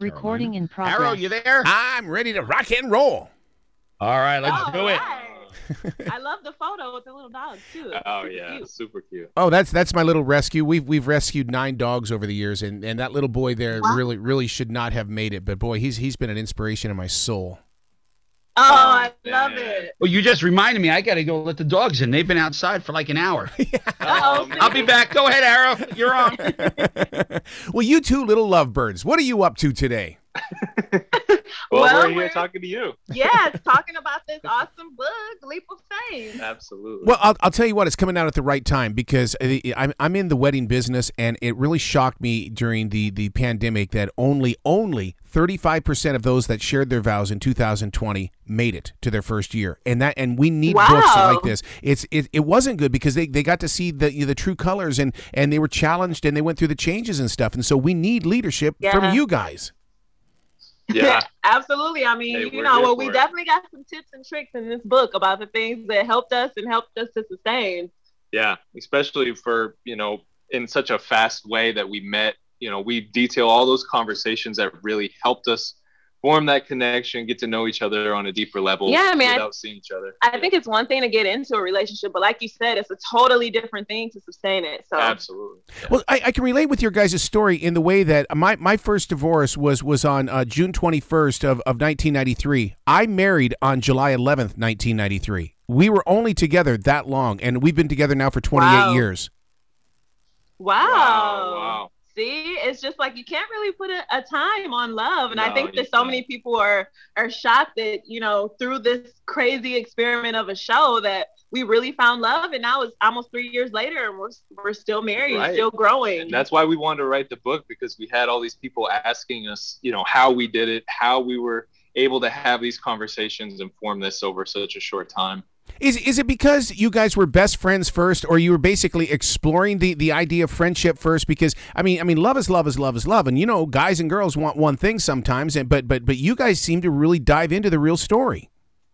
Recording in progress. Arrow, you there? I'm ready to rock and roll. All right, let's do it. I love the photo with the little dogs too. Oh yeah, super cute. Oh, that's my little rescue. We've rescued 9 dogs over the years, and that little boy there really should not have made it. But boy, he's been an inspiration in my soul. Oh, I love it. Well, you just reminded me. I got to go let the dogs in. They've been outside for like an hour. I'll be back. Go ahead, Arrow. You're on. Well, you two little lovebirds, what are you up to today? Well, we're here talking to you. Yes, talking about this awesome book, Leap of Faith. Absolutely. Well, I'll tell you what, it's coming out at the right time because I'm in the wedding business, and it really shocked me during the pandemic that only 35% of those that shared their vows in 2020 made it to their first year, and we need books like this. It wasn't good because they got to see the true colors, and they were challenged, and they went through the changes and stuff, and so we need leadership from you guys. Yeah, absolutely. I mean, we definitely got some tips and tricks in this book about the things that helped us to sustain. Yeah, especially for, in such a fast way that we met, we detail all those conversations that really helped us form that connection, get to know each other on a deeper level without seeing each other. I think it's one thing to get into a relationship, but like you said, it's a totally different thing to sustain it. So absolutely. Yeah. Well, I can relate with your guys' story in the way that my first divorce was on June 21st of 1993. I married on July 11th, 1993. We were only together that long, and we've been together now for 28 years. Wow. See, it's just like you can't really put a time on love. And I think that so many people are shocked that, through this crazy experiment of a show that we really found love. And now it's almost 3 years later and we're still married, still growing. And that's why we wanted to write the book, because we had all these people asking us, how we did it, how we were able to have these conversations and form this over such a short time. Is it because you guys were best friends first, or you were basically exploring the idea of friendship first? Because I mean, love is love is love is love, and guys and girls want one thing sometimes, but you guys seem to really dive into the real story.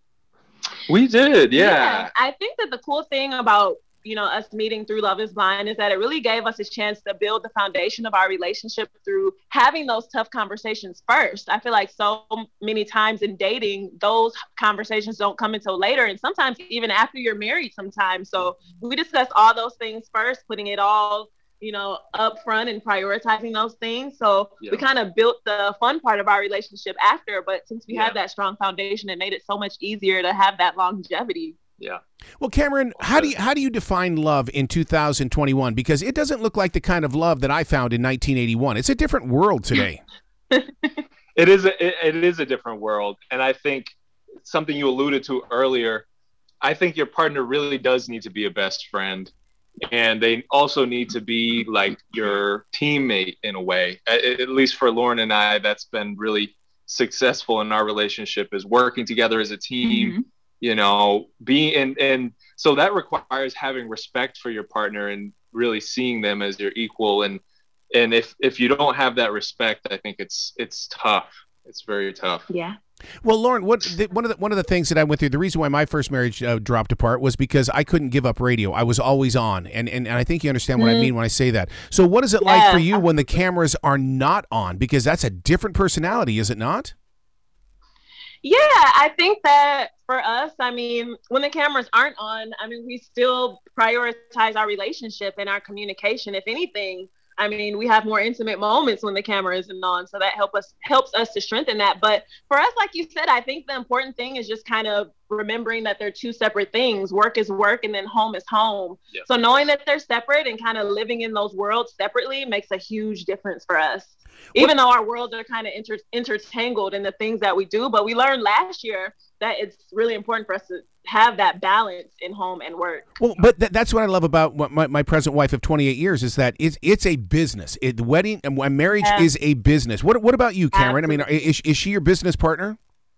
We did, yeah. I think that the cool thing about us meeting through Love is Blind is that it really gave us a chance to build the foundation of our relationship through having those tough conversations first. I feel like so many times in dating, those conversations don't come until later, and sometimes even after you're married sometimes. So we discussed all those things first, putting it all up front and prioritizing those things. So we kind of built the fun part of our relationship after, but since we had that strong foundation, it made it so much easier to have that longevity. Yeah. Well, Cameron, how do you define love in 2021? Because it doesn't look like the kind of love that I found in 1981. It's a different world today. It is a different world, and I think something you alluded to earlier. I think your partner really does need to be a best friend, and they also need to be like your teammate in a way. At least for Lauren and I, that's been really successful in our relationship, is working together as a team. Mm-hmm. And so that requires having respect for your partner and really seeing them as your equal. And if you don't have that respect, I think it's tough. It's very tough. Yeah. Well, Lauren, one of the things that I went through, the reason why my first marriage dropped apart was because I couldn't give up radio. I was always on, and I think you understand what I mean when I say that. So, what is it like for you when the cameras are not on? Because that's a different personality, is it not? Yeah, I think that for us, I mean, when the cameras aren't on, I mean, we still prioritize our relationship and our communication. If anything, I mean, we have more intimate moments when the camera isn't on. So that helps us to strengthen that. But for us, like you said, I think the important thing is just kind of remembering that they're two separate things. Work is work and then home is home. Yep. So knowing that they're separate and kind of living in those worlds separately makes a huge difference for us. Even though our worlds are kind of intertangled in the things that we do, but we learned last year that it's really important for us to have that balance in home and work. Well, but that's what I love about my present wife of 28 years is that it's a business. The wedding and marriage is a business. What about you, Cameron? Absolutely. I mean, is she your business partner?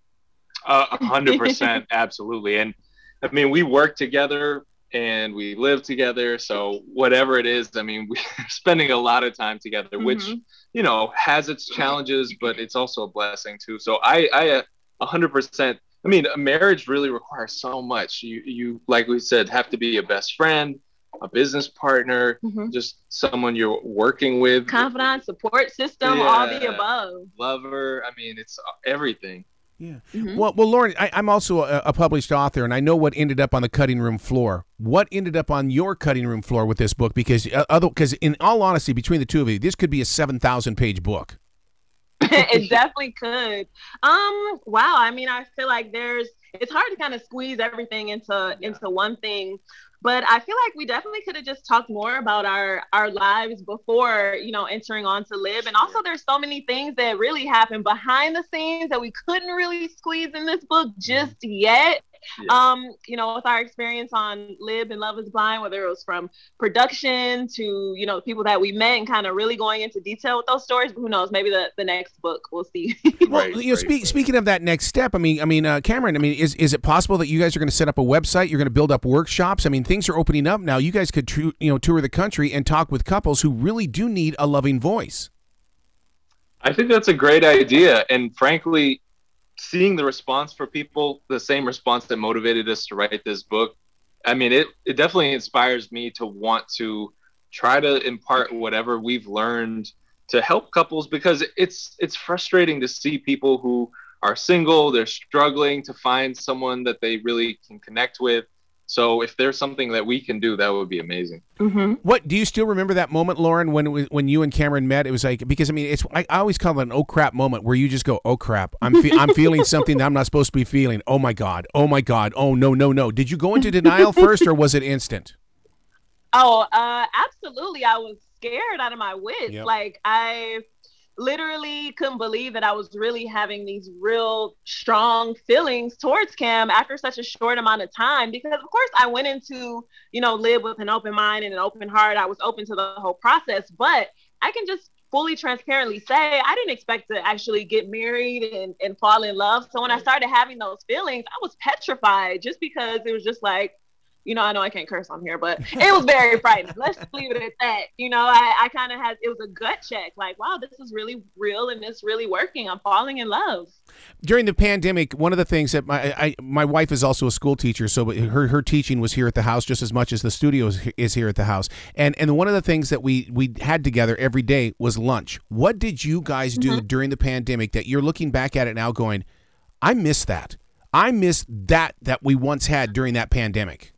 100%, absolutely. And I mean, we work together and we live together. So whatever it is, I mean, we're spending a lot of time together, which, has its challenges, but it's also a blessing too. So I 100%, I mean, a marriage really requires so much. You, like we said, have to be a best friend. a business partner, just someone you're working with. Confidant, support system, all the above. Lover. I mean, it's everything. Yeah. Well, Lauren, I'm also a published author, and I know what ended up on the cutting room floor. What ended up on your cutting room floor with this book? Because in all honesty, between the two of you, this could be a 7,000-page book. It definitely could. Wow. I mean, I feel like it's hard to kind of squeeze everything into one thing. But I feel like we definitely could have just talked more about our lives before, entering on to Lib. And also there's so many things that really happen behind the scenes that we couldn't really squeeze in this book just yet. Yeah. With our experience on Lib and Love is Blind, whether it was from production to, the people that we met and kind of really going into detail with those stories. But who knows, maybe the next book, we'll see. Well, speaking of that next step, Cameron, is it possible that you guys are going to set up a website? You're going to build up workshops? I mean, things are opening up now. You guys could, tour the country and talk with couples who really do need a loving voice. I think that's a great idea. And frankly, seeing the response for people, the same response that motivated us to write this book, I mean, it definitely inspires me to want to try to impart whatever we've learned to help couples, because it's frustrating to see people who are single, they're struggling to find someone that they really can connect with. So if there's something that we can do, that would be amazing. What do you still remember that moment, Lauren, when you and Cameron met? It was like, because I always call it an oh crap moment, where you just go, oh crap, I'm feeling something that I'm not supposed to be feeling. Oh my god, oh no. Did you go into denial first, or was it instant? Oh, absolutely. I was scared out of my wits. Yep. Like, I literally couldn't believe that I was really having these real strong feelings towards Cam after such a short amount of time, because of course I went into, Lib with an open mind and an open heart. I was open to the whole process, but I can just fully transparently say I didn't expect to actually get married and fall in love. So when I started having those feelings, I was petrified, just because it was just like, I know I can't curse on here, but it was very frightening. Let's leave it at that. I kind of it was a gut check, like, wow, this is really real and it's really working. I'm falling in love. During the pandemic, one of the things that my wife is also a school teacher, so her teaching was here at the house just as much as the studio is here at the house. And one of the things that we had together every day was lunch. What did you guys do during the pandemic that you're looking back at it now going, I miss that. I miss that we once had during that pandemic?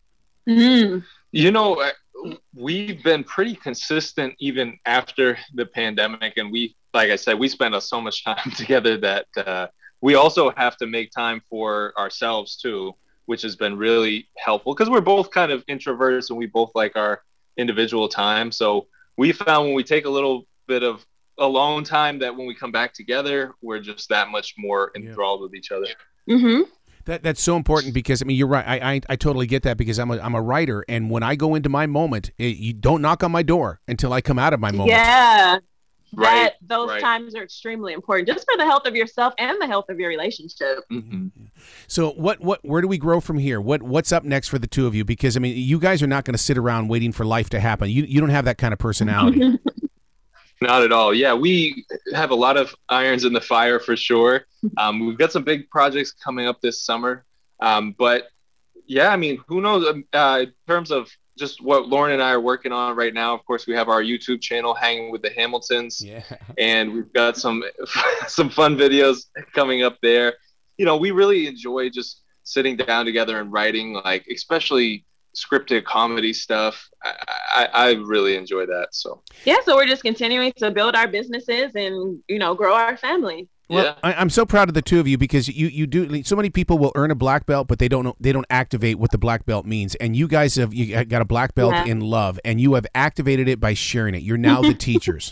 We've been pretty consistent even after the pandemic, and like I said, we spend so much time together that we also have to make time for ourselves too, which has been really helpful, because we're both kind of introverts and we both like our individual time. So we found when we take a little bit of alone time, that when we come back together, we're just that much more enthralled with each other. That's so important, because you're right. I totally get that, because I'm a writer, and when I go into my moment, you don't knock on my door until I come out of my moment. Yeah, those times are extremely important, just for the health of yourself and the health of your relationship. So where do we grow from here? What's up next for the two of you? Because you guys are not going to sit around waiting for life to happen. You don't have that kind of personality. Not at all. Yeah, we have a lot of irons in the fire for sure. We've got some big projects coming up this summer. But yeah, who knows? In terms of just what Lauren and I are working on right now, of course, we have our YouTube channel, Hanging with the Hamiltons. Yeah. And we've got some fun videos coming up there. We really enjoy just sitting down together and writing, like, especially scripted comedy stuff. I really enjoy that. So we're just continuing to build our businesses and grow our family. Well, I'm so proud of the two of you, because you do. So many people will earn a black belt, but they don't activate what the black belt means. And you guys have got a black belt in love, and you have activated it by sharing it. You're now the teachers.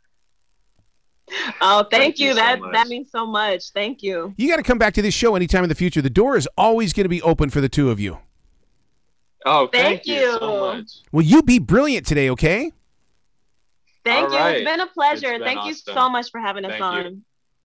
Oh, thank you. That means so much. Thank you. You got to come back to this show anytime in the future. The door is always going to be open for the two of you. Oh, thank you so much. Well, you be brilliant today, okay? Thank you. It's been a pleasure. Thank you so much for having us on.